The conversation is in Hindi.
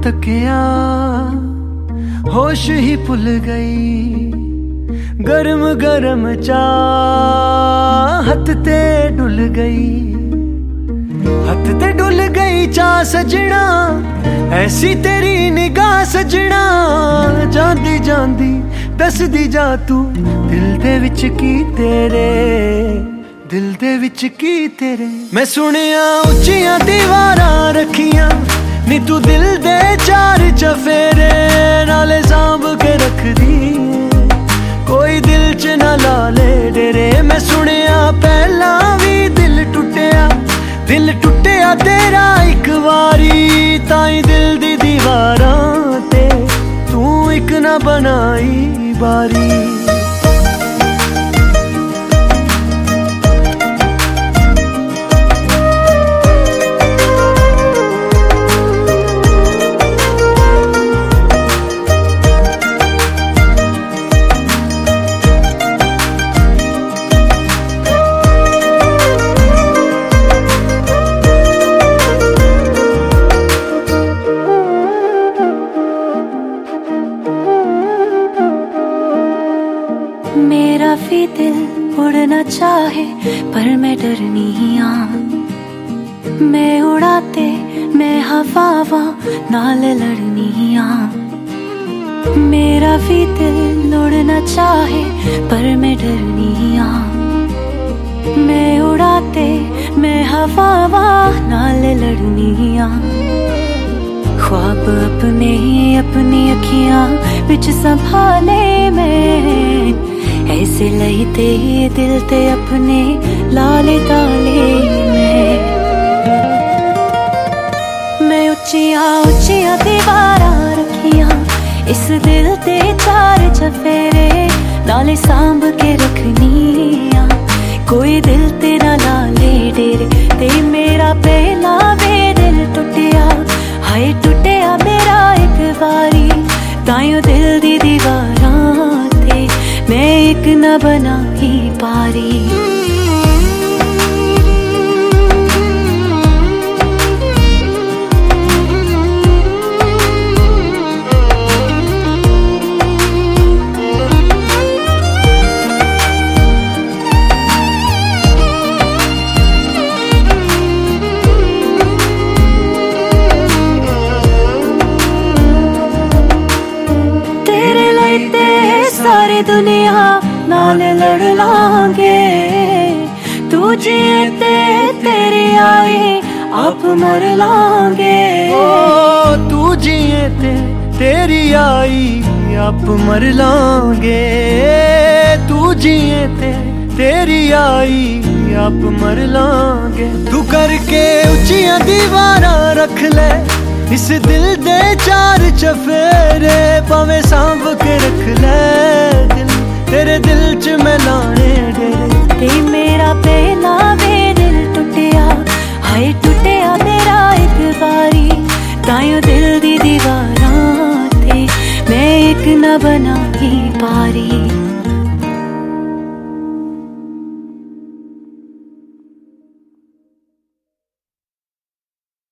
तकिया होश ही भुल गई, गरम गरम चाह हथ ते डुल गई, हथ ते डुल गई चाह सजना, ऐसी तेरी निगाह सजना। जांदी जांदी दसदी जा तू दिल दे विच की तेरे, दिल दे विच की तेरे। मैं सुनिया उच्चियां दीवारां रखियां नी तू दिल दे चार चफेरे, नाले सांभ के रख दी कोई दिल च ना ला ले डेरे। मैं सुनिया पहला भी दिल टुटिया तेरा एक वारी, ताई दिल दी दीवारां ते तू एक ना बनाई बारी। मेरा भी दिल उड़ना चाहे पर मैं डरनी आ, मैं उड़ाते मैं हवावा नाल लड़नी आ। मेरा भी दिल उड़ना चाहे पर मैं डरनी आ, मैं उड़ाते मैं हवावा नाल लड़नी आ। ख्वाब अपने अपनी अखियां विच संभाले मैं, ऐसे लईते दिल ते अपने लाले ताले मैं उच्चियां उच्चियां दीवारां रखियां, इस दिल ते चार चफेरे, नाले सांभ के रखनी आ कोई दिल ते ना लाले डेरे। ते मेरा पहला वे दिल टुटिया, हाय टुटिया मेरा एक वारी, ताइयों दिल दी दीवारां ते मैं एक न बना ही पारी। तेरे लईते सारी दुनिया नाल लड़ लांगे, तू जिए ते तेरी आई आप मर लांगे। ओ तू जिए ते तेरी आई आप मर लांगे, तू जिए ते तेरी आई आप मर लांगे। तू करके उच्चियां दीवारां रख ले इस दिल दे चार चफेरे, भावें सांभ के रख ले दिल तेरे दिल च मैं लाने डेरे। ते मेरा पहला वे दिल टुटिया, हाय टुटिया मेरा एक वारी, ताइयों दिल दी दीवारां ते मैं एक न बना ही पारी।